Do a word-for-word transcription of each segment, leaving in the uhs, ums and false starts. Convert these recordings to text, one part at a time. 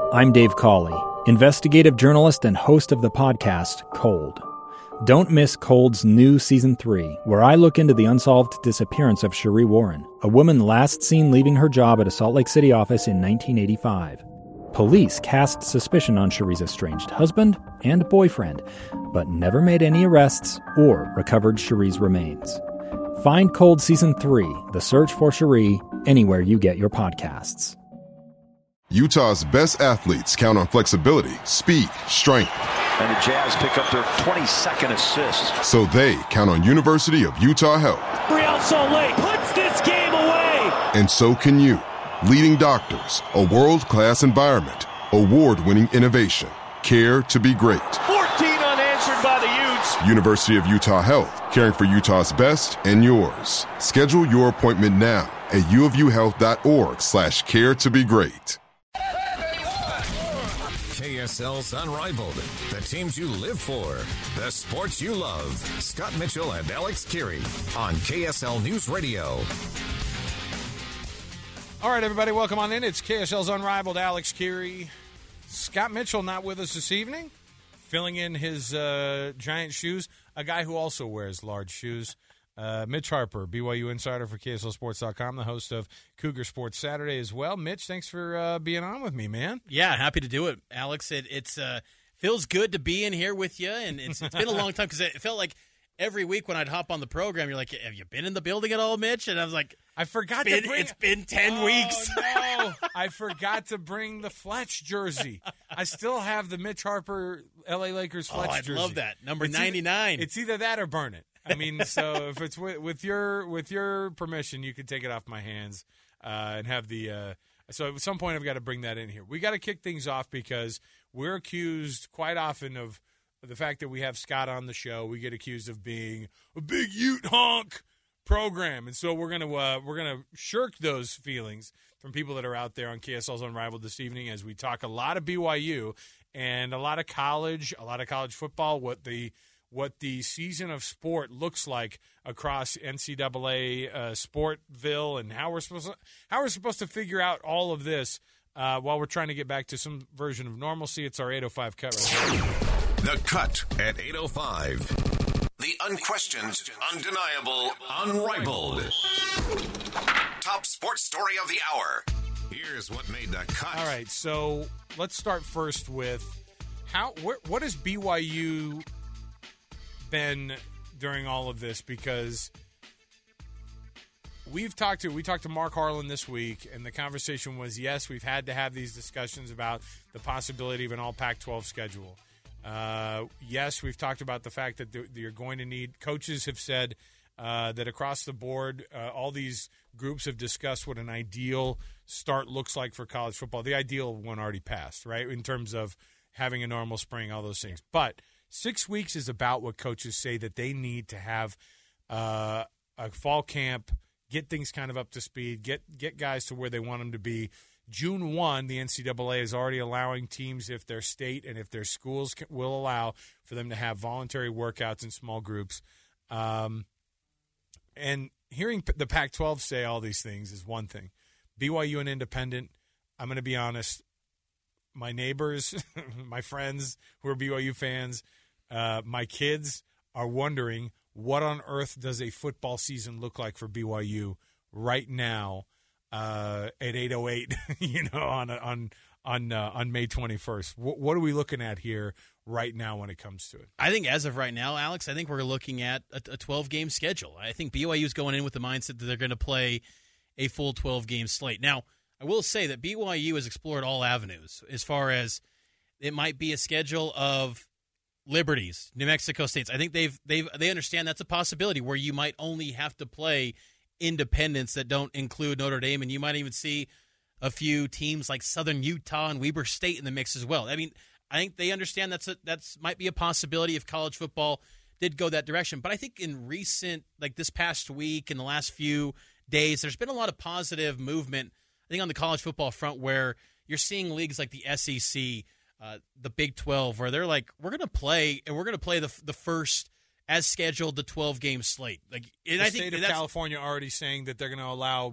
I'm Dave Cawley, investigative journalist and host of the podcast Cold. Don't miss Cold's new Season three, where I look into the unsolved disappearance of Cherie Warren, a woman last seen leaving her job at a Salt Lake City office in nineteen eighty-five. Police cast suspicion on Cherie's estranged husband and boyfriend, but never made any arrests or recovered Cherie's remains. Find Cold Season three, The Search for Cherie, anywhere you get your podcasts. Utah's best athletes count on flexibility, speed, strength. And the Jazz pick up their twenty-second assist. So they count on University of Utah Health. Real Salt Lake puts this game away. And so can you. Leading doctors, a world-class environment, award-winning innovation, care to be great. fourteen unanswered by the Utes. University of Utah Health, caring for Utah's best and yours. Schedule your appointment now at uofuhealth.org slash care to be great. K S L's Unrivaled, the teams you live for, the sports you love. Scott Mitchell and Alex Kirry on K S L News Radio. All right, everybody, welcome on in. It's K S L's Unrivaled. Alex Kirry. Scott Mitchell not with us this evening, filling in his uh, giant shoes, a guy who also wears large shoes. Uh, Mitch Harper, B Y U insider for K S L Sports dot com, the host of Cougar Sports Saturday as well. Mitch, thanks for uh, being on with me, man. Yeah, happy to do it, Alex. It it's uh, feels good to be in here with you, and it's, it's been a long time because it felt like every week when I'd hop on the program, you're like, have you been in the building at all, Mitch? And I was like, I forgot it's been, to bring. It's been ten oh, weeks. No, I forgot to bring the Fletch jersey. I still have the Mitch Harper L A Lakers Fletch oh, I'd jersey. love that number it's ninety-nine. Either, it's either that or burn it. I mean, so if it's with, with your with your permission, you can take it off my hands uh, and have the. Uh, so at some point, I've got to bring that in here. We got to kick things off because we're accused quite often of the fact that we have Scott on the show. We get accused of being a big Ute honk program, and so we're gonna uh, we're gonna shirk those feelings from people that are out there on K S L's Unrivaled this evening as we talk a lot of B Y U and a lot of college, a lot of college football. What the what the season of sport looks like across N C double A uh, Sportville, and how we're supposed to, how we're supposed to figure out all of this uh, while we're trying to get back to some version of normalcy. It's our eight oh five cut right here. The Cut at eight oh five. The unquestioned, undeniable, unrivaled. Top sports story of the hour. Here's what made the cut. All right, so let's start first with how wh- what has B Y U been during all of this, because we've talked to we talked to Mark Harlan this week, and the conversation was, yes, we've had to have these discussions about the possibility of an all Pac twelve schedule. Uh, yes, we've talked about the fact that you're going to need – coaches have said uh, that across the board, uh, all these groups have discussed what an ideal start looks like for college football. The ideal one already passed, right, in terms of having a normal spring, all those things. But six weeks is about what coaches say that they need to have uh, a fall camp, get things kind of up to speed, get get guys to where they want them to be. June first, the N C double A is already allowing teams, if their state and if their schools can, will allow, for them to have voluntary workouts in small groups. Um, and hearing the Pac twelve say all these things is one thing. B Y U and independent, I'm going to be honest, my neighbors, my friends who are B Y U fans, uh, my kids are wondering, what on earth does a football season look like for B Y U right now? Uh, at eight oh eight, you know, on on on uh, on May twenty-first. What, what are we looking at here right now when it comes to it? I think as of right now, Alex, I think we're looking at a twelve-game schedule. I think B Y U is going in with the mindset that they're going to play a full twelve-game slate. Now, I will say that B Y U has explored all avenues as far as it might be a schedule of Liberties, New Mexico States. I think they've they've they understand that's a possibility where you might only have to play independents that don't include Notre Dame, and you might even see a few teams like Southern Utah and Weber State in the mix as well. I mean, I think they understand that's a, that's might be a possibility if college football did go that direction. But I think in recent, like this past week, in the last few days, there's been a lot of positive movement, I think, on the college football front, where you're seeing leagues like the S E C, uh, the Big twelve, where they're like, we're going to play, and we're going to play the the first as scheduled, the twelve-game slate. Like, and the I think state of that's, California already saying that they're going to allow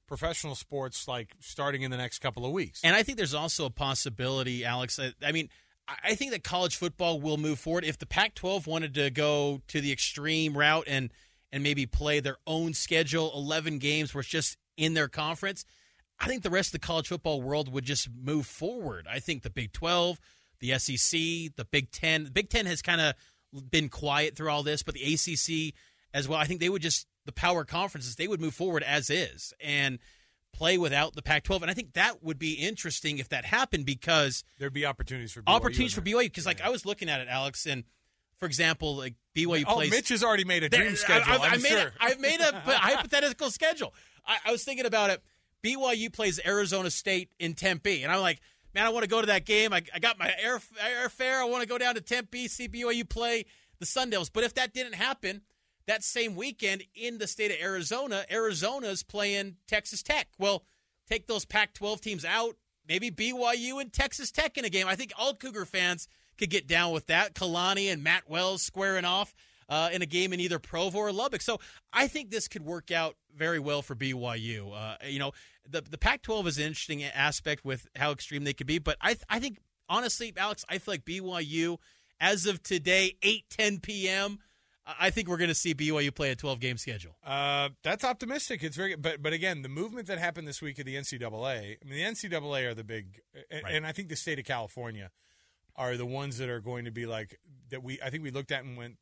professional sports like starting in the next couple of weeks. And I think there's also a possibility, Alex. I, I mean, I think that college football will move forward. If the Pac twelve wanted to go to the extreme route and and maybe play their own schedule, eleven games where it's just in their conference, I think the rest of the college football world would just move forward. I think the Big twelve, the S E C, the Big Ten. The Big Ten has kind of been quiet through all this, but the A C C as well, I think they would just, the power conferences, they would move forward as is and play without the Pac twelve. And I think that would be interesting if that happened, because there'd be opportunities for B Y U. Opportunities for B Y U, because like I was looking at it, Alex, and for example, like B Y U oh, plays. Mitch has already made a dream there, schedule. I, I, I'm I made sure. A, I've made a hypothetical schedule. I, I was thinking about it. B Y U plays Arizona State in Tempe, and I'm like, man, I want to go to that game. I, I got my air airfare. I want to go down to Tempe, see B Y U play the Sun Devils. But if that didn't happen, that same weekend in the state of Arizona, Arizona's playing Texas Tech. Well, take those Pac twelve teams out, maybe B Y U and Texas Tech in a game. I think all Cougar fans could get down with that. Kalani and Matt Wells squaring off uh, in a game in either Provo or Lubbock. So I think this could work out very well for B Y U. Uh, you know, the the Pac twelve is an interesting aspect with how extreme they could be. But I, th- I think, honestly, Alex, I feel like B Y U, as of today, eight ten p.m., I think we're going to see B Y U play a twelve-game schedule. Uh, that's optimistic. It's very, but but again, the movement that happened this week at the N C double A. I mean, the N C double A are the big, and, Right. and I think the state of California are the ones that are going to be like that. We I think we looked at and went,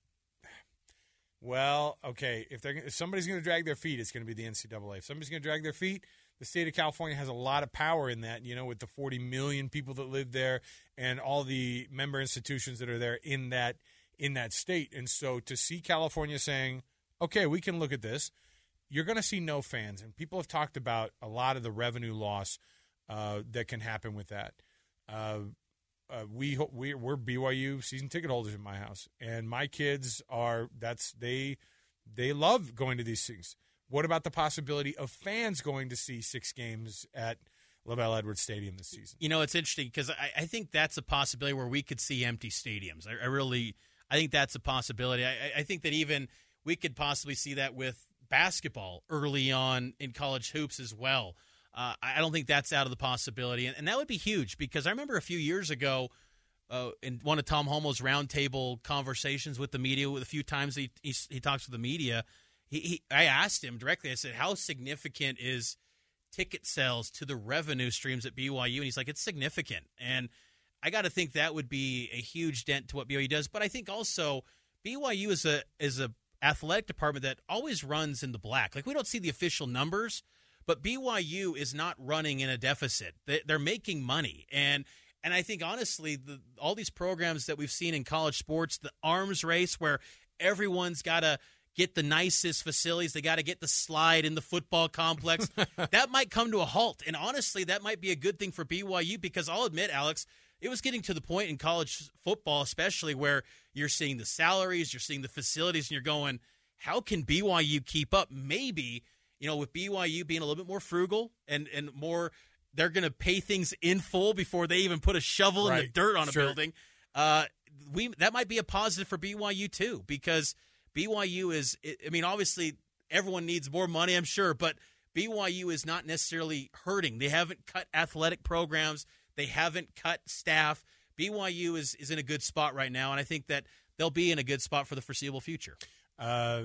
well, okay, if they're if somebody's going to drag their feet, it's going to be the N C double A. If somebody's going to drag their feet, the state of California has a lot of power in that. You know, with the forty million people that live there and all the member institutions that are there in that. in that state. And so to see California saying, okay, we can look at this, you're going to see no fans. And people have talked about a lot of the revenue loss uh, that can happen with that. Uh, uh, we, we, we're B Y U season ticket holders in my house. And my kids are, that's, they, they love going to these things. What about the possibility of fans going to see six games at LaVell Edwards Stadium this season? You know, it's interesting because I, I think that's a possibility where we could see empty stadiums. I, I really... I think that's a possibility. I, I think that even we could possibly see that with basketball early on in college hoops as well. Uh, I don't think that's out of the possibility, and, and that would be huge because I remember a few years ago uh, in one of Tom Homo's roundtable conversations with the media, with a few times he he, he talks with the media, he, he I asked him directly. I said, "How significant is ticket sales to the revenue streams at B Y U?" And he's like, "It's significant." And I got to think that would be a huge dent to what B Y U does. But I think also B Y U is a is a athletic department that always runs in the black. Like, we don't see the official numbers, but B Y U is not running in a deficit. They're making money. And and I think, honestly, the, all these programs that we've seen in college sports, the arms race where everyone's got to get the nicest facilities, they got to get the slide in the football complex, that might come to a halt. And honestly, that might be a good thing for B Y U because I'll admit, Alex, it was getting to the point in college football especially where you're seeing the salaries, you're seeing the facilities, and you're going, how can B Y U keep up? Maybe, you know, with B Y U being a little bit more frugal and, and more, they're going to pay things in full before they even put a shovel Right. in the dirt on a Sure. building. Uh, we that might be a positive for B Y U too because B Y U is, I mean, obviously everyone needs more money, I'm sure, but B Y U is not necessarily hurting. They haven't cut athletic programs. They haven't cut staff. B Y U is, is in a good spot right now, and I think that they'll be in a good spot for the foreseeable future. Uh,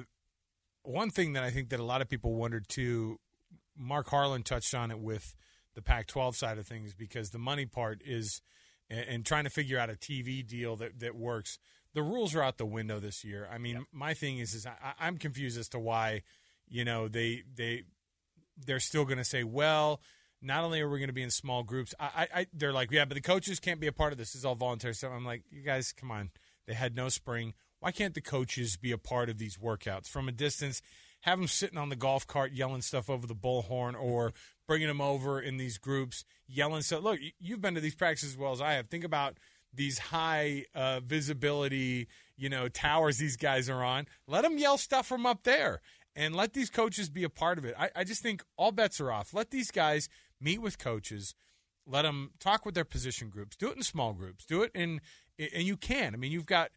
one thing that I think that a lot of people wondered too, Mark Harlan touched on it with the Pac twelve side of things because the money part is, and, and trying to figure out a T V deal that, that works. The rules are out the window this year. I mean, yep. my thing is, is I, I'm confused as to why, you know, they they they're still going to say, well, not only are we going to be in small groups, I, I, I they're like, yeah, but the coaches can't be a part of this. This is all voluntary stuff. I'm like, you guys, come on. They had no spring. Why can't the coaches be a part of these workouts from a distance? Have them sitting on the golf cart yelling stuff over the bullhorn or bringing them over in these groups, yelling stuff. Look, you've been to these practices as well as I have. Think about these high uh, visibility, you know, towers these guys are on. Let them yell stuff from up there and let these coaches be a part of it. I, I just think all bets are off. Let these guys meet with coaches. Let them talk with their position groups. Do it in small groups. Do it in – and you can. I mean, you've got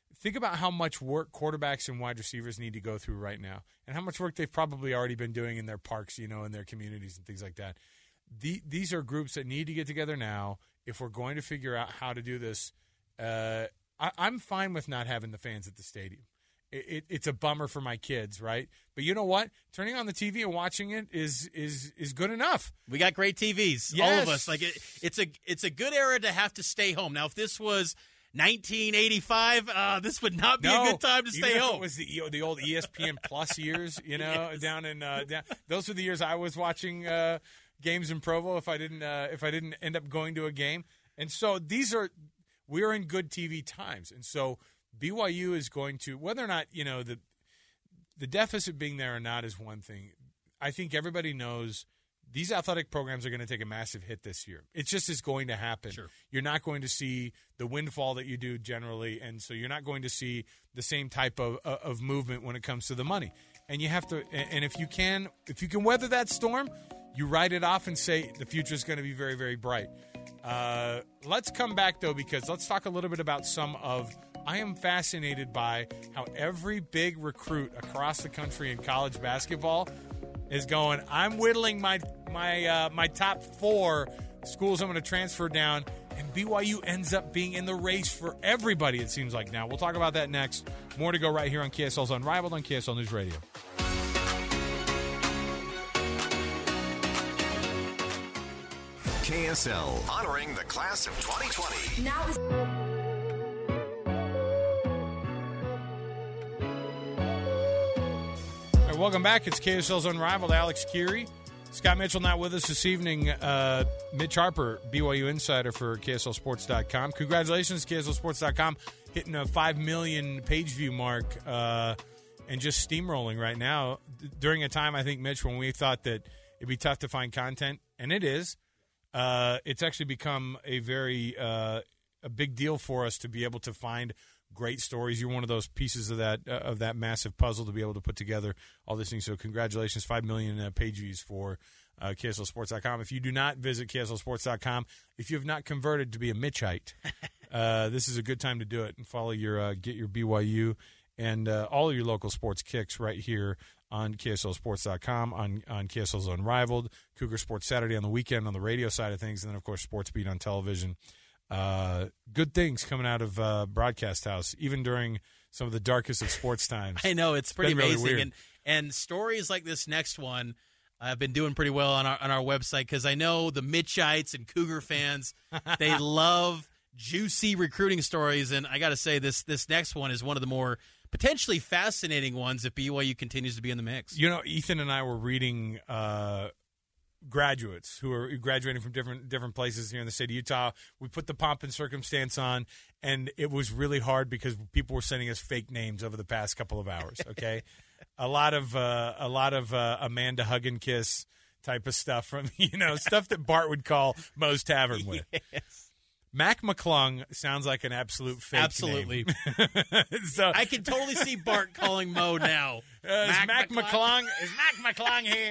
think about how much work quarterbacks and wide receivers need to go through right now, and how much work they've probably already been doing in their parks, you know, in their communities and things like that. The, these are groups that need to get together now if we're going to figure out how to do this. Uh, I, I'm fine with not having the fans at the stadium. It, it, it's a bummer for my kids, right? But you know what? Turning on the T V and watching it is is is good enough. We got great T Vs, yes. all of us. Like it, it's a it's a good era to have to stay home. Now, if this was nineteen eighty-five, uh, this would not be no, a good time to stay even home. If it was the the old E S P N Plus years, you know, yes. down in uh, down, those were the years I was watching uh, games in Provo. If I didn't uh, if I didn't end up going to a game, and so these are we're in good T V times, and so B Y U is going to, whether or not, you know, the the deficit being there or not is one thing. I think everybody knows these athletic programs are going to take a massive hit this year. It just is going to happen. Sure. You're not going to see the windfall that you do generally, and so you're not going to see the same type of of movement when it comes to the money. And you have to, and if you can, if you can weather that storm, you ride it off and say the future is going to be very, very bright. Uh, let's come back, though, because let's talk a little bit about some of – I am fascinated by how every big recruit across the country in college basketball is going, I'm whittling my my uh, my top four schools I'm going to transfer down, and B Y U ends up being in the race for everybody, it seems like now. We'll talk about that next. More to go right here on K S L's Unrivaled on K S L News Radio. K S L, honoring the class of twenty twenty. Now is- All right, welcome back. It's K S L's Unrivaled. Alex Keary. Scott Mitchell not with us this evening. Uh, Mitch Harper, B Y U insider for K S L Sports dot com. Congratulations, K S L Sports dot com, hitting a five million page view mark uh, and just steamrolling right now. D- during a time, I think, Mitch, when we thought that it'd be tough to find content, and it is, uh, it's actually become a very uh, a big deal for us to be able to find great stories. You're one of those pieces of that uh, of that massive puzzle to be able to put together all these things. So congratulations, five million uh, page views for uh, K S L Sports dot com. If you do not visit K S L Sports dot com, if you have not converted to be a Mitchite, uh, this is a good time to do it and follow your uh, get your B Y U and uh, all of your local sports kicks right here on K S L Sports dot com, on, on K S L's Unrivaled, Cougar Sports Saturday on the weekend on the radio side of things, and then, of course, Sports Beat on television. Uh, good things coming out of uh, Broadcast House, even during some of the darkest of sports times. I know, it's pretty It's been really amazing. weird. and and stories like this next one have been doing pretty well on our on our website, because I know the Mitchites and Cougar fans, they love juicy recruiting stories, and I got to say, this this next one is one of the more potentially fascinating ones if B Y U continues to be in the mix. You know, Ethan and I were reading uh, graduates who are graduating from different different places here in the state of Utah. We put the pomp and circumstance on, and it was really hard because people were sending us fake names over the past couple of hours. Okay, a lot of uh, a lot of uh, Amanda Hug and Kiss type of stuff from you know stuff that Bart would call Moe's Tavern with. Yes. Mac McClung sounds like an absolute fake Absolutely. name. so I can totally see Bart calling Mo now. Uh, is Mac, Mac McClung? McClung? Is Mac McClung here?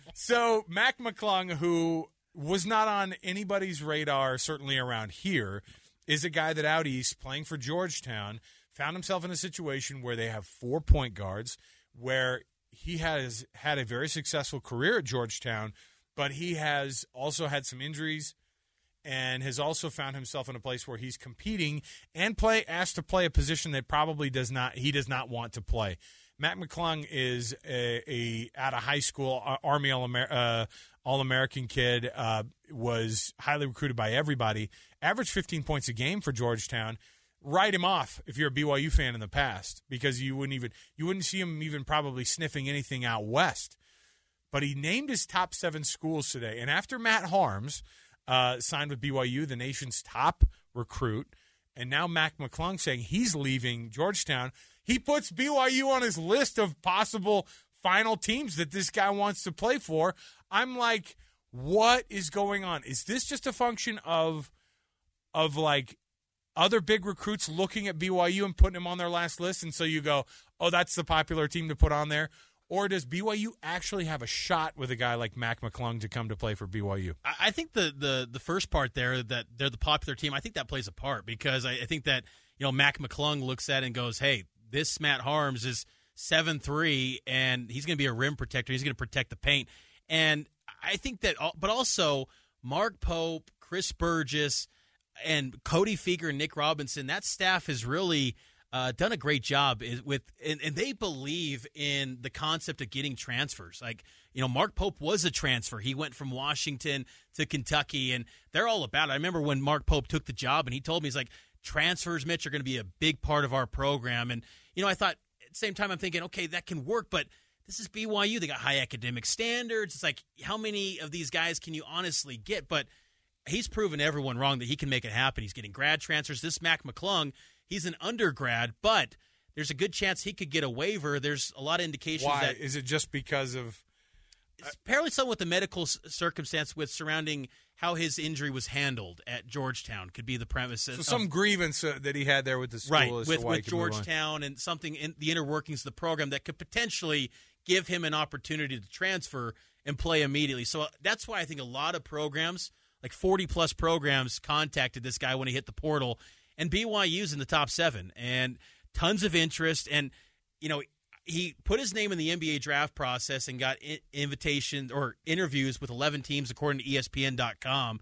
So Mac McClung, who was not on anybody's radar, certainly around here, is a guy that out east playing for Georgetown found himself in a situation where they have four point guards, where he has had a very successful career at Georgetown, but he has also had some injuries and has also found himself in a place where he's competing and play asked to play a position that probably does not he does not want to play. Matt McClung is a, a out of high school uh, Army All-Amer- uh, All-American kid, uh, was highly recruited by everybody, averaged fifteen points a game for Georgetown. Write him off if you're a B Y U fan in the past, because you wouldn't even you wouldn't see him even probably sniffing anything out west. But he named his top seven schools today, and after Matt Harms Uh, signed with B Y U, the nation's top recruit, and now Mac McClung saying he's leaving Georgetown, he puts B Y U on his list of possible final teams that this guy wants to play for. I'm like, what is going on? Is this just a function of, of like, other big recruits looking at B Y U and putting him on their last list, and so you go, oh, that's the popular team to put on there? Or does B Y U actually have a shot with a guy like Mac McClung to come to play for B Y U? I think the, the, the first part there, that they're the popular team, I think that plays a part, because I, I think that you know, Mac McClung looks at it and goes, hey, this Matt Haarms is seven three, and he's going to be a rim protector. He's going to protect the paint. And I think that, but also Mark Pope, Chris Burgess, and Cody Feager and Nick Robinson, that staff has really uh, done a great job with, and, and they believe in the concept of getting transfers. Like, you know, Mark Pope was a transfer. He went from Washington to Kentucky, and they're all about it. I remember when Mark Pope took the job, and he told me, he's like, transfers, Mitch, are going to be a big part of our program. And, you know, I thought at the same time, I'm thinking, okay, that can work, but this is B Y U. They got high academic standards. It's like, how many of these guys can you honestly get? But he's proven everyone wrong that he can make it happen. He's getting grad transfers. This Mac McClung, he's an undergrad, but there's a good chance he could get a waiver. There's a lot of indications. Why? That Is it just because of it's apparently something with the medical s- circumstance with surrounding how his injury was handled at Georgetown could be the premise. so of, some grievance uh, that he had there with the school right as with, to why he with could move on? Georgetown and something in the inner workings of the program that could potentially give him an opportunity to transfer and play immediately. So that's why I think a lot of programs, like forty-plus programs, contacted this guy when he hit the portal, and B Y U's in the top seven, and tons of interest. And, you know, he put his name in the N B A draft process and got in- invitations or interviews with eleven teams, according to E S P N dot com.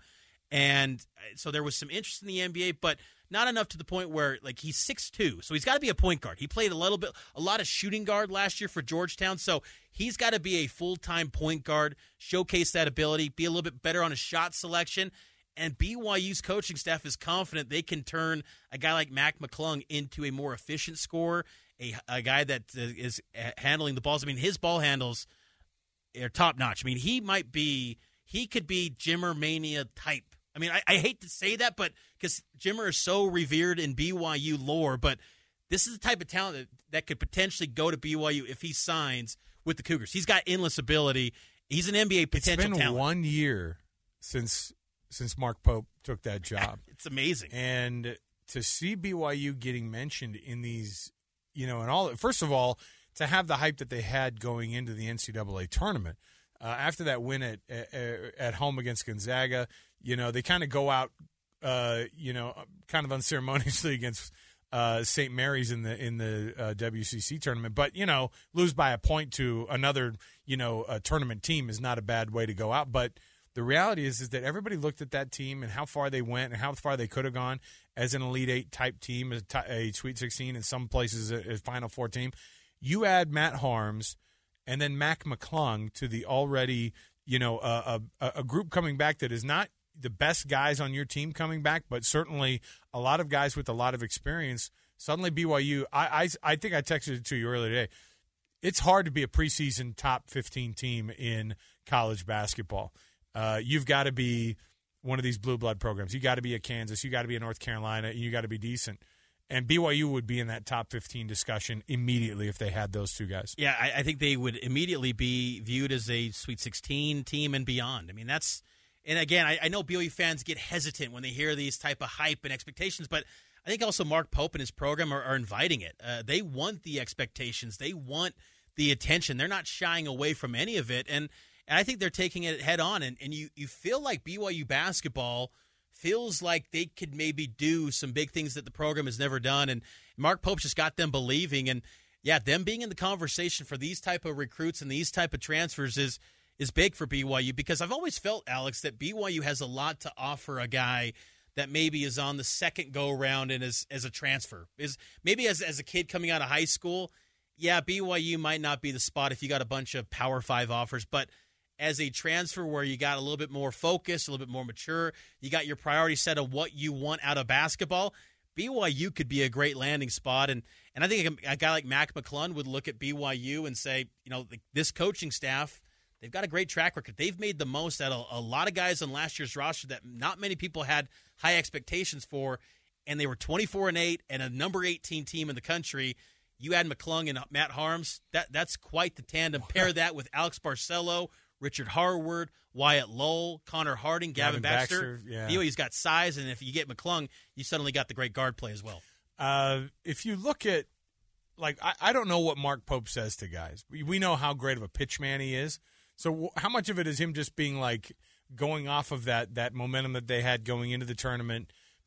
And so there was some interest in the N B A, but not enough to the point where, like, he's six two, so he's got to be a point guard. He played a little bit, a lot of shooting guard last year for Georgetown, so he's got to be a full-time point guard, showcase that ability, be a little bit better on his shot selection. And B Y U's coaching staff is confident they can turn a guy like Mac McClung into a more efficient scorer, a, a guy that is handling the balls. I mean, his ball handles are top-notch. I mean, he might be – he could be Jimmer Mania type. I mean, I, I hate to say that, but because Jimmer is so revered in B Y U lore, but this is the type of talent that, that could potentially go to B Y U if he signs with the Cougars. He's got endless ability. He's an N B A potential talent. It's been talent. one year since since Mark Pope took that job. It's amazing. And to see B Y U getting mentioned in these, you know, and all, first of all, to have the hype that they had going into the N C double A tournament. Uh, after that win at, at at home against Gonzaga, you know, they kind of go out, uh, you know, kind of unceremoniously against uh, Saint Mary's in the in the uh, W C C tournament. But, you know, lose by a point to another, you know, a tournament team is not a bad way to go out. But the reality is, is that everybody looked at that team and how far they went and how far they could have gone as an Elite Eight type team, a, t- a Sweet sixteen, in some places a, a Final Four team. You add Matt Haarms and then Mac McClung to the already, you know, uh, a, a group coming back that is not the best guys on your team coming back, but certainly a lot of guys with a lot of experience. Suddenly B Y U, I, I, I think I texted it to you earlier today. It's hard to be a preseason top fifteen team in college basketball. Uh, you've got to be one of these blue blood programs. You got to be a Kansas. You got to be a North Carolina. And you got to be decent. And B Y U would be in that top fifteen discussion immediately if they had those two guys. Yeah, I, I think they would immediately be viewed as a Sweet sixteen team and beyond. I mean, that's – and, again, I, I know B Y U fans get hesitant when they hear these type of hype and expectations, but I think also Mark Pope and his program are, are inviting it. Uh, they want the expectations. They want the attention. They're not shying away from any of it, and, and I think they're taking it head on. And, and you, you feel like B Y U basketball – feels like they could maybe do some big things that the program has never done. And Mark Pope just got them believing. And, yeah, them being in the conversation for these type of recruits and these type of transfers is is big for B Y U, because I've always felt, Alex, that B Y U has a lot to offer a guy that maybe is on the second go-around and is as a transfer. Is maybe as, as a kid coming out of high school, yeah, B Y U might not be the spot if you got a bunch of Power Five offers, but as a transfer where you got a little bit more focused, a little bit more mature, you got your priority set of what you want out of basketball, B Y U could be a great landing spot. And and I think a, a guy like Mac McClung would look at B Y U and say, you know, this coaching staff, they've got a great track record. They've made the most out of a lot of guys on last year's roster that not many people had high expectations for, and they were twenty-four and eight and a number eighteen team in the country. You add McClung and Matt Haarms, that that's quite the tandem. Pair that with Alex Barcelo, Richard Harward, Wyatt Lowell, Connor Harding, Gavin, Gavin Baxter. Baxter yeah. B Y U's got size, and if you get McClung, you suddenly got the great guard play as well. Uh, if you look at, like, I, I don't know what Mark Pope says to guys. We, we know how great of a pitch man he is. So w- how much of it is him just being, like, going off of that that momentum that they had going into the tournament,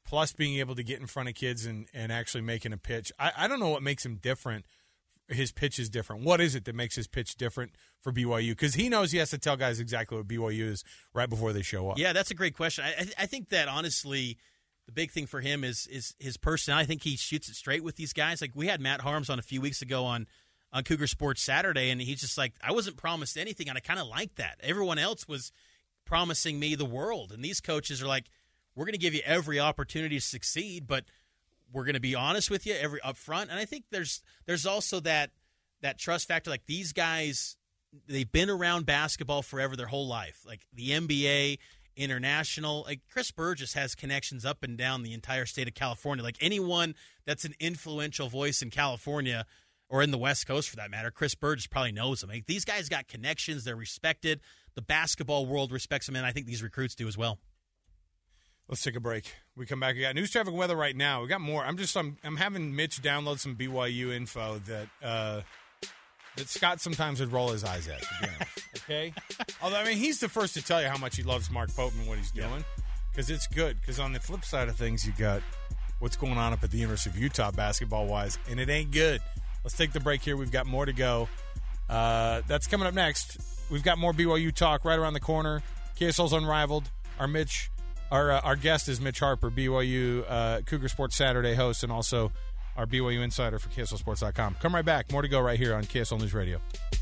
plus being able to get in front of kids and, and actually making a pitch. I, I don't know what makes him different. His pitch is different. What is it that makes his pitch different for B Y U? Because he knows he has to tell guys exactly what B Y U is right before they show up. Yeah, that's a great question. I, I think that, honestly, the big thing for him is is his personality. I think he shoots it straight with these guys. Like, we had Matt Harms on a few weeks ago on, on Cougar Sports Saturday, and he's just like, I wasn't promised anything, and I kind of like that. Everyone else was promising me the world, and these coaches are like, we're going to give you every opportunity to succeed, but we're going to be honest with you every up front. And I think there's there's also that that trust factor. Like, these guys, they've been around basketball forever, their whole life. Like the N B A, international. Like, Chris Burgess has connections up and down the entire state of California. Like, anyone that's an influential voice in California or in the West Coast for that matter, Chris Burgess probably knows them. Like, these guys got connections. They're respected. The basketball world respects them, and I think these recruits do as well. Let's take a break. We come back. We got news, traffic, and weather right now. We got more. I'm just I'm, I'm having Mitch download some B Y U info that uh, that Scott sometimes would roll his eyes at, to be honest. Okay? Although, I mean, he's the first to tell you how much he loves Mark Pope and what he's doing, because it's good. Because on the flip side of things, you got what's going on up at the University of Utah basketball-wise, and it ain't good. Let's take the break here. We've got more to go. Uh, that's coming up next. We've got more B Y U talk right around the corner. K S L's Unrivaled. Our Mitch... Our uh, our guest is Mitch Harper, B Y U uh, Cougar Sports Saturday host, and also our B Y U insider for K S L Sports dot com. Come right back. More to go right here on K S L News Radio.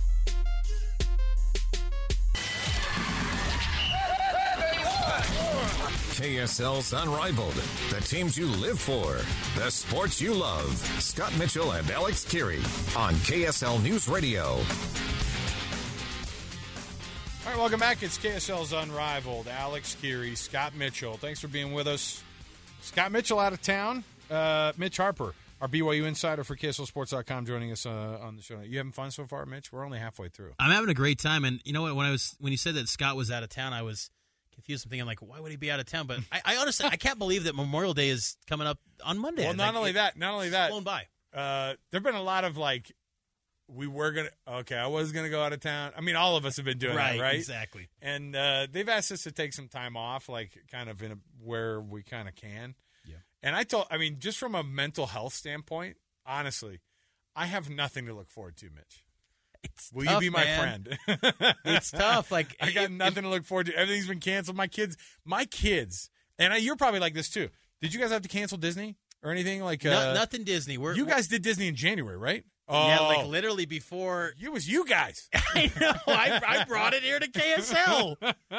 K S L's Unrivaled. The teams you live for. The sports you love. Scott Mitchell and Alex Keary on K S L News Radio. All right, welcome back. It's K S L's Unrivaled. Alex Keary, Scott Mitchell. Thanks for being with us. Scott Mitchell out of town. Uh, Mitch Harper, our B Y U insider for K S L Sports dot com, joining us uh, on the show. You having fun so far, Mitch? We're only halfway through. I'm having a great time. And you know what? When I was when you said that Scott was out of town, I was confused. I'm thinking, like, why would he be out of town? But I, I honestly, I can't believe that Memorial Day is coming up on Monday. Well, not like, only it, that, not only that, blown by. Uh, there have been a lot of, like, we were going to, okay, I was going to go out of town. I mean, all of us have been doing right, that, right? Exactly. And uh, they've asked us to take some time off, like, kind of in a, where we kind of can. Yeah. And I told, I mean, just from a mental health standpoint, honestly, I have nothing to look forward to, Mitch. It's Will tough, you be my man. friend? It's tough. Like, I got it, nothing it, to look forward to. Everything's been canceled. My kids, my kids, and I, you're probably like this too. Did you guys have to cancel Disney or anything? Like, no, uh, nothing Disney. We're, you we're, guys did Disney in January, right? Yeah, Oh. like literally before. It was you guys. I know. I, I brought it here to K S L.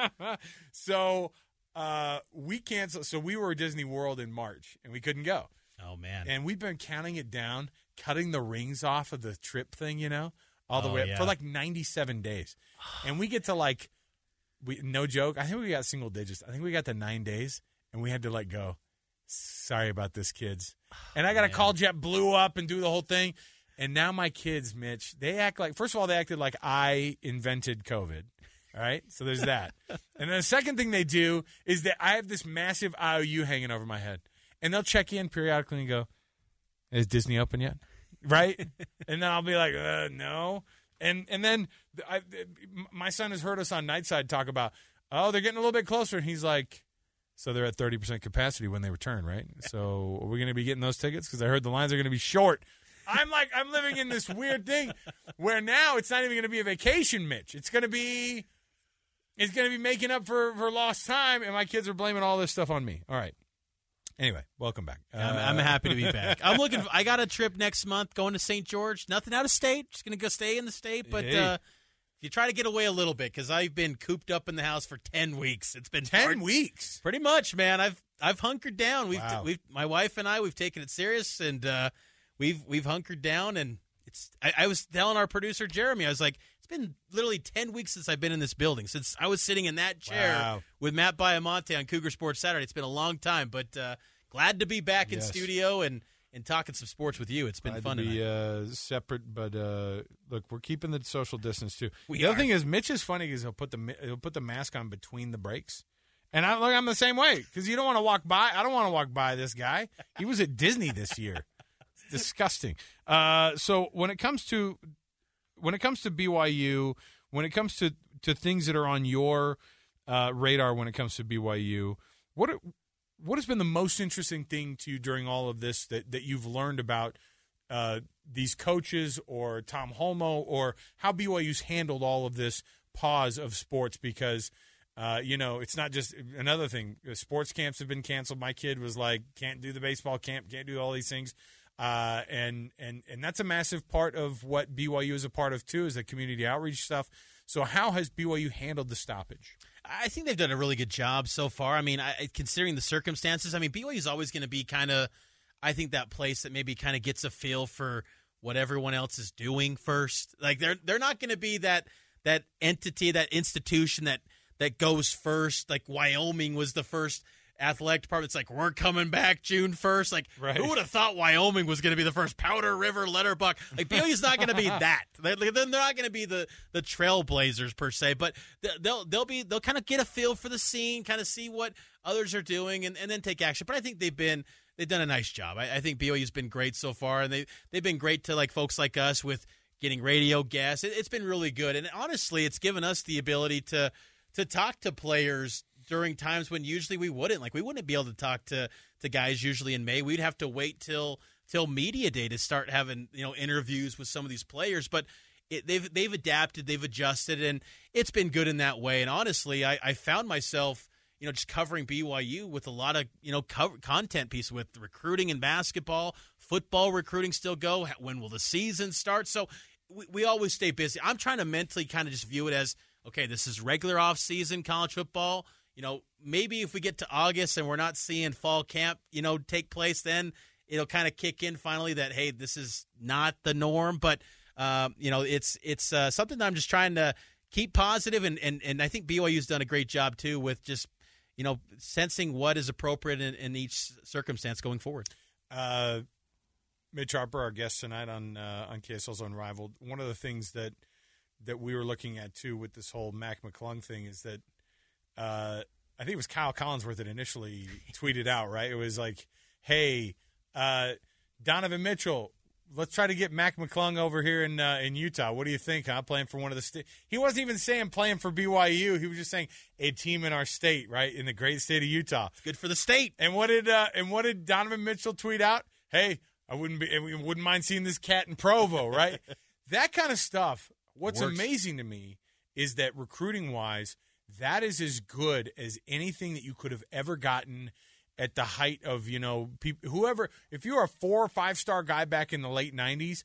So uh, we canceled. So we were at Disney World in March, and we couldn't go. Oh, man. And we've been counting it down, cutting the rings off of the trip thing, you know, all the Oh, way up yeah. for like ninety-seven days. And we get to like, we no joke, I think we got single digits. I think we got to nine days, and we had to like go, sorry about this, kids. And I got to call JetBlue up and do the whole thing. And now my kids, Mitch, they act like, first of all, they acted like I invented COVID. All right? So there's that. And then the second thing they do is that I have this massive I O U hanging over my head. And they'll check in periodically and go, is Disney open yet? Right? And then I'll be like, uh, no. And and then I, my son has heard us on Nightside talk about, oh, they're getting a little bit closer. And he's like, so they're at thirty percent capacity when they return, right? So are we going to be getting those tickets? Because I heard the lines are going to be short. I'm like, I'm living in this weird thing where now it's not even going to be a vacation, Mitch. It's going to be, it's going to be making up for, for lost time, and my kids are blaming all this stuff on me. All right. Anyway, welcome back. Uh, I'm, I'm happy to be back. I'm looking. I got a trip next month going to Saint George. Nothing out of state. Just going to go stay in the state. But Hey. uh, if you try to get away a little bit, because I've been cooped up in the house for ten weeks. It's been ten hard. weeks. Pretty much, man. I've I've hunkered down. We've Wow. we've my wife and I we've taken it serious, and uh, we've we've hunkered down. And it's. I, I was telling our producer Jeremy, I was like, it's been literally ten weeks since I've been in this building. Since I was sitting in that chair Wow. with Matt Biamonte on Cougar Sports Saturday. It's been a long time, but uh, glad to be back in Yes. studio and. And talking some sports with you. It's been Glad fun to be tonight. uh, separate, but uh, look, we're keeping the social distance too. We the other are. thing is, Mitch is funny because he'll put the mi- he'll put the mask on between the breaks, and I look, I'm the same way because you don't want to walk by. I don't want to walk by this guy. He was at Disney this year. It's disgusting. Uh, so when it comes to when it comes to B Y U, when it comes to to things that are on your uh, radar, when it comes to B Y U, what are, what has been the most interesting thing to you during all of this that, that you've learned about uh, these coaches or Tom Holmoe or how B Y U's handled all of this pause of sports? Because, uh, you know, it's not just another thing. Sports camps have been canceled. My kid was like, can't do the baseball camp, can't do all these things. Uh, and, and, and that's a massive part of what B Y U is a part of, too, is the community outreach stuff. So how has B Y U handled the stoppage? I think they've done a really good job so far. I mean, I, considering the circumstances, I mean, B Y U is always going to be kind of, I think, that place that maybe kind of gets a feel for what everyone else is doing first. Like, they're they're not going to be that that entity, that institution that that goes first. Like Wyoming was the first athletic department. It's like, we're coming back June first. Like, right. Who would have thought Wyoming was going to be the first? Powder River, Letterbuck. Like, B Y U's not going to be that. They're, they're not going to be the, the trailblazers per se, but they'll they'll be they'll kind of get a feel for the scene, kind of see what others are doing, and, and then take action. But I think they've been they've done a nice job. I, I think B Y U's been great so far, and they they've been great to like folks like us with getting radio guests. It, it's been really good, and honestly, it's given us the ability to to talk to players during times when usually we wouldn't. Like, we wouldn't be able to talk to, to guys usually in May. We'd have to wait till till media day to start having, you know, interviews with some of these players. But it, they've they've adapted, they've adjusted, and it's been good in that way. And honestly, I, I found myself, you know, just covering B Y U with a lot of, you know, cover, content piece with recruiting in basketball, football recruiting still go. When will the season start? So we, we always stay busy. I'm trying to mentally kind of just view it as, okay, this is regular off-season college football. You know, maybe if we get to August and we're not seeing fall camp, you know, take place, then it'll kind of kick in finally that, hey, this is not the norm. But, um, you know, it's it's uh, something that I'm just trying to keep positive, and, and, and I think B Y U's done a great job, too, with just, you know, sensing what is appropriate in, in each circumstance going forward. Uh, Mitch Harper, our guest tonight on uh, on K S L's Unrivaled, one of the things that, that we were looking at, too, with this whole Mac McClung thing is that, Uh, I think it was Kyle Collinsworth that initially tweeted out, right? It was like, hey, uh, Donovan Mitchell, let's try to get Mac McClung over here in uh, in Utah. What do you think? I'm huh? playing for one of the state. He wasn't even saying playing for B Y U. He was just saying a team in our state, right, in the great state of Utah. Good for the state. And what did uh, and what did Donovan Mitchell tweet out? Hey, I wouldn't be, I wouldn't mind seeing this cat in Provo, right? That kind of stuff. What's Works. amazing to me is that recruiting wise, that is as good as anything that you could have ever gotten at the height of, you know, people, whoever. If you were a four or five star guy back in the late nineties,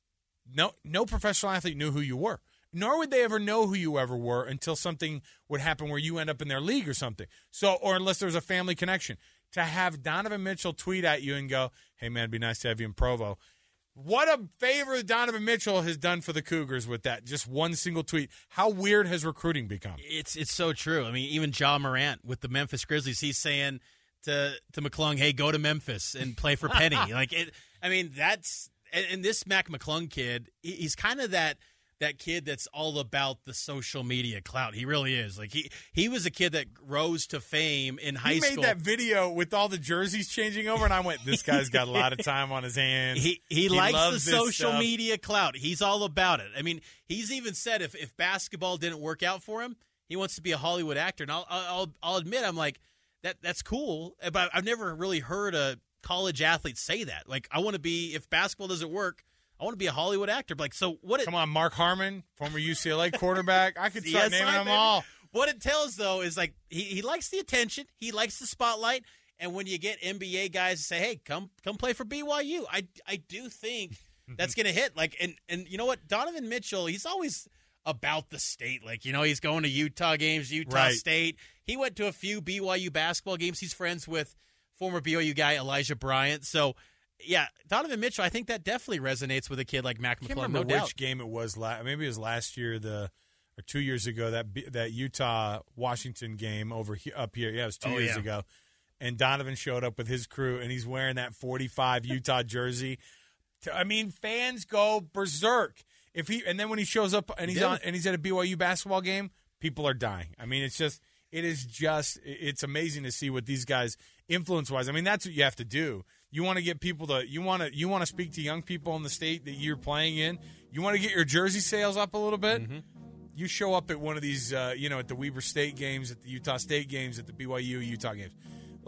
no, no professional athlete knew who you were. Nor would they ever know who you ever were until something would happen where you end up in their league or something. So, or unless there's a family connection. To have Donovan Mitchell tweet at you and go, "Hey man, it'd be nice to have you in Provo." What a favor Donovan Mitchell has done for the Cougars with that. Just one single tweet. How weird has recruiting become? It's it's so true. I mean, even Ja Morant with the Memphis Grizzlies, he's saying to to McClung, "Hey, go to Memphis and play for Penny." Like it. I mean, that's and, and this Mac McClung kid, he, he's kind of that that kid that's all about the social media clout. He really is. Like he he was a kid that rose to fame in high school. He made that video with all the jerseys changing over, and I went, "This guy's got a lot of time on his hands." He he, he likes the social stuff. media clout. He's all about it. I mean, he's even said if if basketball didn't work out for him, he wants to be a Hollywood actor. And I'll I'll I'll admit, I'm like that. That's cool, but I've never really heard a college athlete say that. Like, I want to be, if basketball doesn't work, I want to be a Hollywood actor. But like, so what? It, Come on, Mark Harmon, former U C L A quarterback. I could start naming them all. What it tells, though, is like he, he likes the attention. He likes the spotlight. And when you get N B A guys to say, "Hey, come come play for B Y U," I, I do think that's going to hit. Like, and and you know what, Donovan Mitchell, he's always about the state. Like, you know, he's going to Utah games, Utah right. State. He went to a few B Y U basketball games. He's friends with former B Y U guy Elijah Bryant. So. Yeah, Donovan Mitchell, I think that definitely resonates with a kid like Mac McClung, I can't remember no which doubt. game it was. La- maybe it was last year, the or two years ago. That that Utah Washington game over he- up here. Yeah, it was two oh, years yeah. ago. And Donovan showed up with his crew, and he's wearing that forty-five Utah jersey. I mean, fans go berserk if he. And then when he shows up and he's yeah. on and he's at a B Y U basketball game, people are dying. I mean, it's just it is just it's amazing to see what these guys influence wise. I mean, that's what you have to do. You want to get people to you want to you want to speak to young people in the state that you're playing in. You want to get your jersey sales up a little bit. Mm-hmm. You show up at one of these, uh, you know, at the Weber State games, at the Utah State games, at the B Y U Utah games.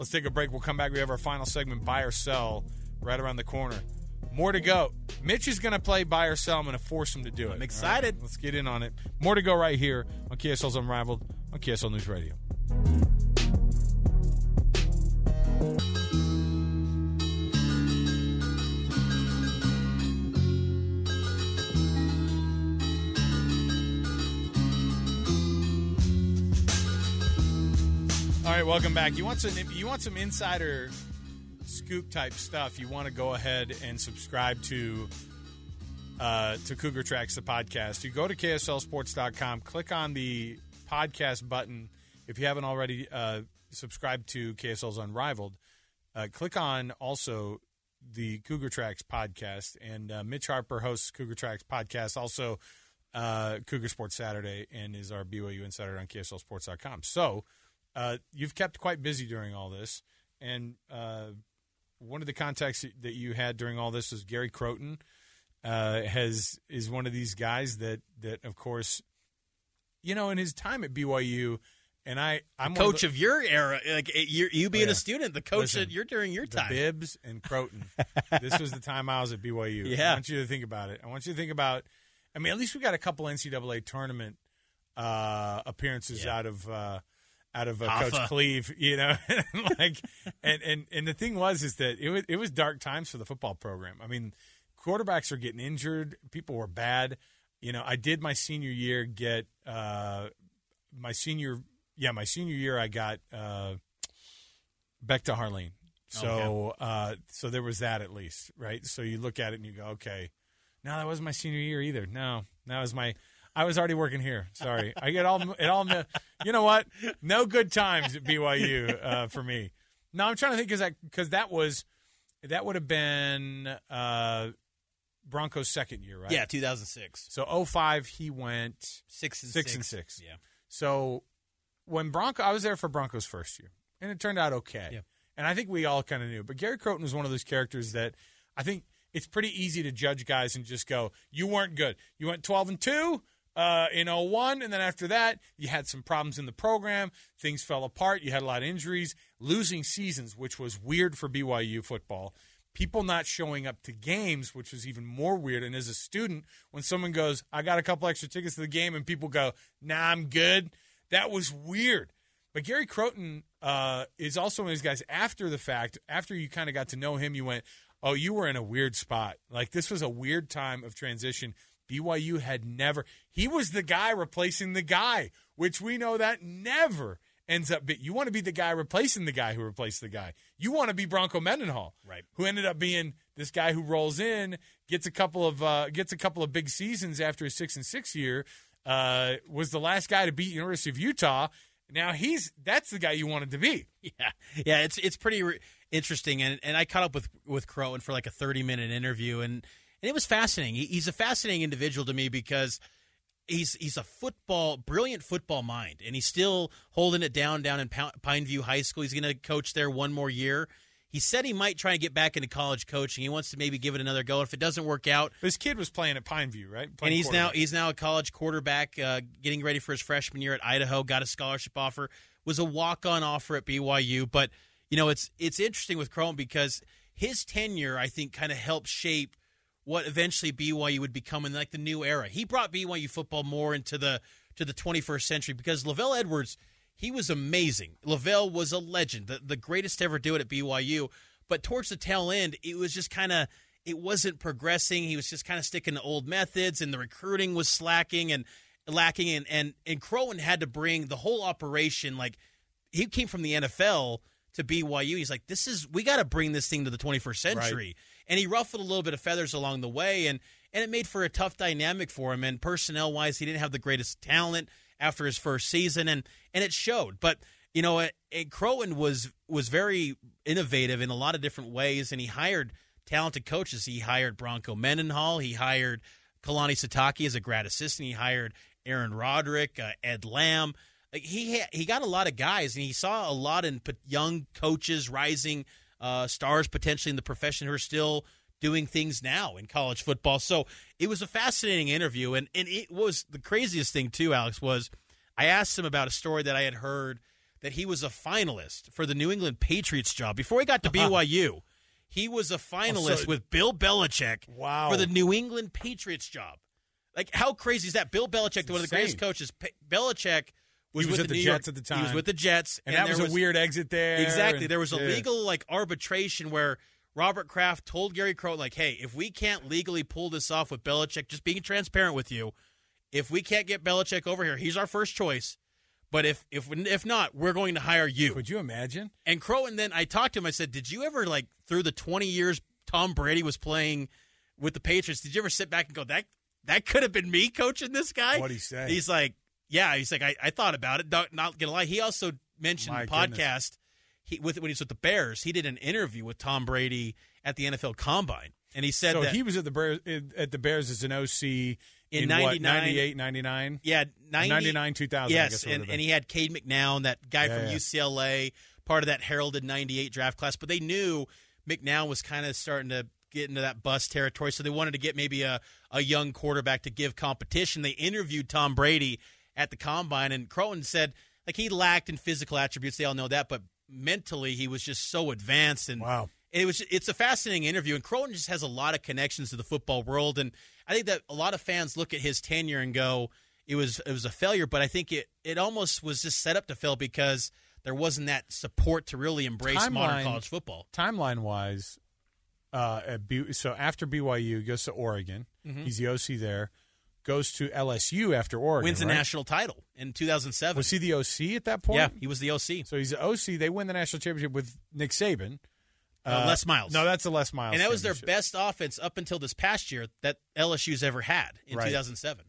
Let's take a break. We'll come back. We have our final segment, Buy or Sell, right around the corner. More to go. Mitch is going to play Buy or Sell. I'm going to force him to do it. I'm excited. Right, let's get in on it. More to go right here on K S L's Unrivaled on K S L News Radio. All right, welcome back. You want some you want some insider scoop type stuff? You want to go ahead and subscribe to uh, to Cougar Tracks, the podcast. You go to K S L sports dot com, click on the podcast button. If you haven't already uh, subscribed to K S L's Unrivaled, uh, click on also the Cougar Tracks podcast. And uh, Mitch Harper hosts Cougar Tracks podcast, also uh, Cougar Sports Saturday, and is our B Y U insider on K S L sports dot com. So. Uh, you've kept quite busy during all this, and uh, one of the contacts that you had during all this was Gary Croton. Uh, has is one of these guys that that of course, you know, in his time at B Y U, and I I'm the coach of, the, of your era, like you you being oh, yeah. a student, the coach Listen, that you're during your the time. Bibbs and Croton. This was the time I was at B Y U. Yeah. I want you to think about it. I want you to think about. I mean, at least we got a couple N C double A tournament uh, appearances yeah. out of. Uh, out of uh, Hoffa. Coach Cleve, you know, like, and, and, and the thing was, is that it was, it was dark times for the football program. I mean, quarterbacks are getting injured. People were bad. You know, I did my senior year get, uh, my senior, yeah, my senior year, I got, uh, Beck to Harline. So, okay. uh, so there was that at least, right? So you look at it and you go, okay, no, that wasn't my senior year either. No, that was my, I was already working here. Sorry. I get all, it all, you know what? No good times at B Y U uh, for me. No, I'm trying to think because I, because that was, that would have been uh, Broncos' second year, right? Yeah, two thousand six. So oh five, he went six and six, six and six. Yeah. So when Bronco, I was there for Broncos' first year, and it turned out okay. Yeah. And I think we all kind of knew. But Gary Croton was one of those characters that I think it's pretty easy to judge guys and just go, you weren't good. You went twelve and two. Uh, in oh one, and then after that, you had some problems in the program. Things fell apart. You had a lot of injuries, losing seasons, which was weird for B Y U football. People not showing up to games, which was even more weird. And as a student, when someone goes, I got a couple extra tickets to the game, and people go, nah, I'm good, that was weird. But Gary Croton uh, is also one of these guys, after the fact, after you kind of got to know him, you went, oh, you were in a weird spot. Like, this was a weird time of transition. B Y U had never – he was the guy replacing the guy, which we know that never ends up – you want to be the guy replacing the guy who replaced the guy. You want to be Bronco Mendenhall, right? Who ended up being this guy who rolls in, gets a couple of uh, gets a couple of big seasons after his six and six year, uh, was the last guy to beat University of Utah. Now he's that's the guy you wanted to be. Yeah, yeah, it's it's pretty re- interesting, and and I caught up with with Croton for like a thirty minute interview, and. And it was fascinating. He, he's a fascinating individual to me because he's he's a football, brilliant football mind, and he's still holding it down down in Pineview High School. He's going to coach there one more year. He said he might try and get back into college coaching. He wants to maybe give it another go. If it doesn't work out, this kid was playing at Pineview, right? Playing and he's now he's now a college quarterback, uh, getting ready for his freshman year at Idaho. Got a scholarship offer. Was a walk on offer at B Y U, but you know it's it's interesting with Croton because his tenure, I think, kind of helped shape what eventually B Y U would become in like the new era. He brought B Y U football more into the to the twenty-first century because Lavelle Edwards, he was amazing. Lavelle was a legend, the, the greatest to ever do it at B Y U. But towards the tail end, it was just kind of it wasn't progressing. He was just kind of sticking to old methods, and the recruiting was slacking and lacking. And and and Croton had to bring the whole operation. Like he came from the N F L to B Y U. He's like, this is we got to bring this thing to the twenty-first century. Right. And he ruffled a little bit of feathers along the way, and, and it made for a tough dynamic for him. And personnel-wise, he didn't have the greatest talent after his first season, and, and it showed. But, you know, it, it, Croton was was very innovative in a lot of different ways, and he hired talented coaches. He hired Bronco Mendenhall. He hired Kalani Sitake as a grad assistant. He hired Aaron Roderick, uh, Ed Lamb. Like he ha- he got a lot of guys, and he saw a lot in p- young coaches rising Uh, stars potentially in the profession who are still doing things now in college football. So it was a fascinating interview. And, and it was the craziest thing, too, Alex, was I asked him about a story that I had heard that he was a finalist for the New England Patriots job before he got to B Y U. He was a finalist oh, so, with Bill Belichick wow. for the New England Patriots job. Like, how crazy is that? Bill Belichick, one of the greatest coaches. P- Belichick was, he was with at the, the Jets York, at the time. He was with the Jets, and, and that was a was, weird exit there. Exactly. And, there was a yeah. legal like arbitration where Robert Kraft told Gary Crowell, like, "Hey, if we can't legally pull this off with Belichick, just being transparent with you, if we can't get Belichick over here, he's our first choice. But if if if not, we're going to hire you." Could you imagine? And Crow, and then I talked to him. I said, "Did you ever, like, through the twenty years Tom Brady was playing with the Patriots, did you ever sit back and go, that that could have been me coaching this guy?" What'd he say? He's like, yeah. He's like, I, I thought about it. Not, not gonna lie. He also mentioned My podcast he, with when he was with the Bears. He did an interview with Tom Brady at the N F L Combine, and he said so that he was at the Bears at the Bears as an O C in, in ninety-nine, what, ninety-eight, ninety-nine Yeah, ninety, ninety-nine, two thousand. Yes, I guess and, and he had Cade McNown, that guy yeah, from yeah. U C L A, part of that heralded ninety-eight draft class. But they knew McNown was kind of starting to get into that bust territory, so they wanted to get maybe a, a young quarterback to give competition. They interviewed Tom Brady at the Combine, and Crowan said, like, he lacked in physical attributes. They all know that, but mentally he was just so advanced. And wow. it was it's a fascinating interview, and Crowan just has a lot of connections to the football world, and I think that a lot of fans look at his tenure and go, it was it was a failure, but I think it, it almost was just set up to fail because there wasn't that support to really embrace Timeline, modern college football. Timeline-wise, uh, at B, so after B Y U, goes to Oregon. Mm-hmm. He's the O C there. Goes to L S U after Oregon. Wins the right? national title in two thousand seven. Was he the O C at that point? Yeah, he was the O C. So he's the O C. They win the national championship with Nick Saban. Uh, Les Miles. No, that's the Les Miles. And that was their best offense up until this past year that L S U's ever had in right. two thousand seven.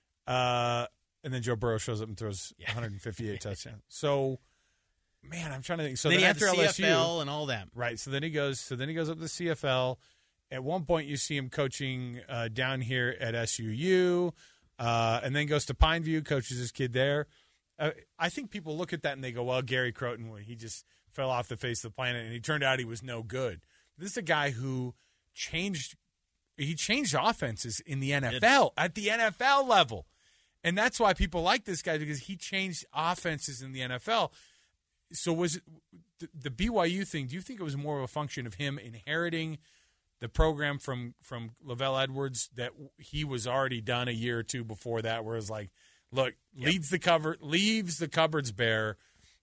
Uh, and then Joe Burrow shows up and throws yeah. one hundred fifty-eight touchdowns. So, man, I'm trying to think. So then, then he after had the L S U, C F L and all that. Right. So then he goes. So then he goes up to the C F L. At one point, you see him coaching uh, down here at S U U, uh, and then goes to Pineview, coaches his kid there. Uh, I think people look at that and they go, "Well, Gary Crowton, well, he just fell off the face of the planet, and he turned out he was no good." This is a guy who changed. He changed offenses in the N F L at the N F L level, and that's why people like this guy, because he changed offenses in the N F L. So was it, the, the B Y U thing? Do you think it was more of a function of him inheriting the program from from Lavelle Edwards, that he was already done a year or two before that, where it's like, look, yep. leads the cover, leaves the cupboards bare,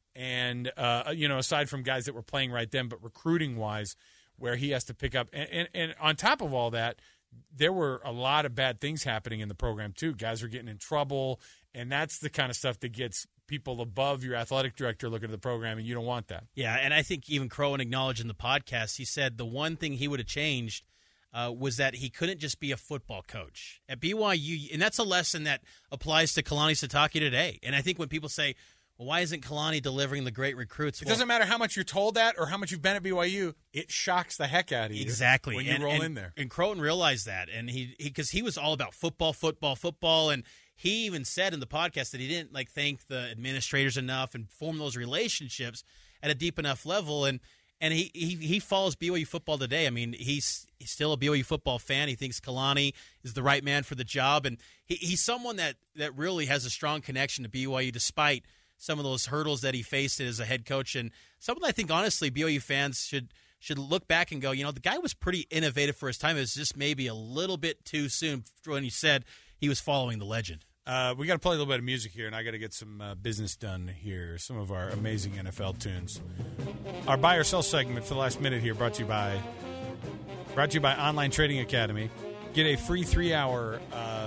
and uh, you know, aside from guys that were playing right then, but recruiting wise, where he has to pick up, and, and, and on top of all that, there were a lot of bad things happening in the program too. Guys were getting in trouble, and that's the kind of stuff that gets people above your athletic director looking at the program, and you don't want that. Yeah, and I think even Crowan acknowledged in the podcast, he said the one thing he would have changed uh, was that he couldn't just be a football coach. At B Y U, and that's a lesson that applies to Kalani Sitake today. And I think when people say, well, why isn't Kalani delivering the great recruits? It well, doesn't matter how much you're told that or how much you've been at B Y U. It shocks the heck out of you. Exactly. When you and, roll and, in there. And Crowan realized that. And he, because he, he was all about football, football, football. And he even said in the podcast that he didn't like thank the administrators enough and form those relationships at a deep enough level. And and he, he, he follows B Y U football today. I mean, he's, he's still a B Y U football fan. He thinks Kalani is the right man for the job. And he, he's someone that, that really has a strong connection to B Y U despite some of those hurdles that he faced as a head coach. And something I think, honestly, B Y U fans should should look back and go, you know, the guy was pretty innovative for his time. It was just maybe a little bit too soon when he said he was following the legend. Uh, we got to play a little bit of music here, and I got to get some uh, business done here. Some of our amazing N F L tunes. Our buy or sell segment for the last minute here, brought to you by brought to you by Online Trading Academy. Get a free three-hour uh,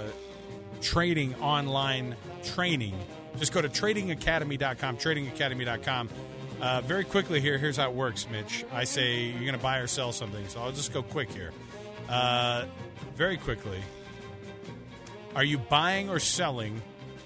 trading online training. Just go to trading academy dot com, trading academy dot com. Uh, very quickly here, here's how it works, Mitch. I say you're going to buy or sell something, so I'll just go quick here. Uh, very quickly. Are you buying or selling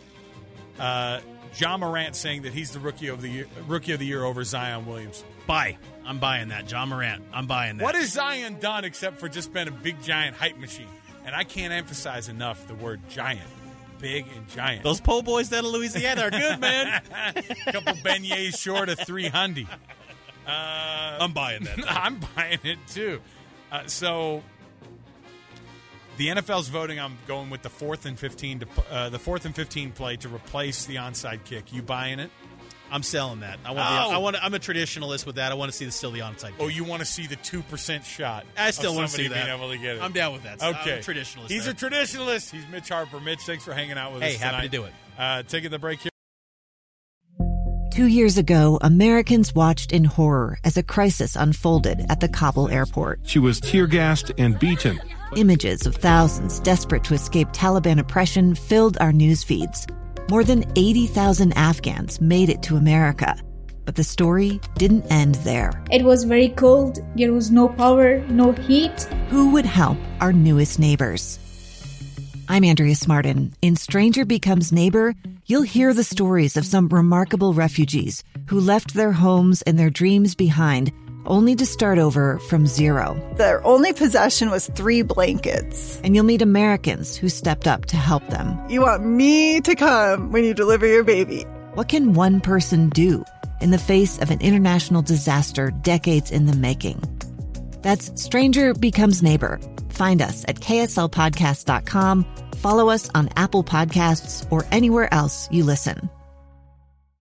uh, John Morant saying that he's the rookie of the year, rookie of the year over Zion Williamson? Buy. I'm buying that. John Morant. I'm buying that. What has Zion done except for just been a big, giant hype machine? And I can't emphasize enough the word giant. Big and giant. Those po' boys down in Louisiana are good, man. A couple beignets short of three hundred. Uh, I'm buying that. I'm buying it, too. Uh, so... The N F L's voting on going with the fourth and fifteen to uh, the fourth and fifteen play to replace the onside kick. You buying it? I'm selling that. I want. Oh. The, I want. I'm a traditionalist with that. I want to see the still the onside. Oh, you want to see the two percent shot? I still want to see being that. able to get it. I'm down with that. Okay, I'm a traditionalist. He's there. a traditionalist. He's Mitch Harper. Mitch, thanks for hanging out with hey, us tonight. happy to do it. Uh, taking the break here. Two years ago, Americans watched in horror as a crisis unfolded at the Kabul airport. She was tear-gassed and beaten. Images of thousands desperate to escape Taliban oppression filled our news feeds. More than eighty thousand Afghans made it to America. But the story didn't end there. It was very cold. There was no power, no heat. Who would help our newest neighbors? I'm Andrea Smartin. In Stranger Becomes Neighbor, you'll hear the stories of some remarkable refugees who left their homes and their dreams behind, only to start over from zero. Their only possession was three blankets. And you'll meet Americans who stepped up to help them. You want me to come when you deliver your baby. What can one person do in the face of an international disaster decades in the making? That's Stranger Becomes Neighbor. Find us at K S L podcast dot com. Follow us on Apple Podcasts or anywhere else you listen.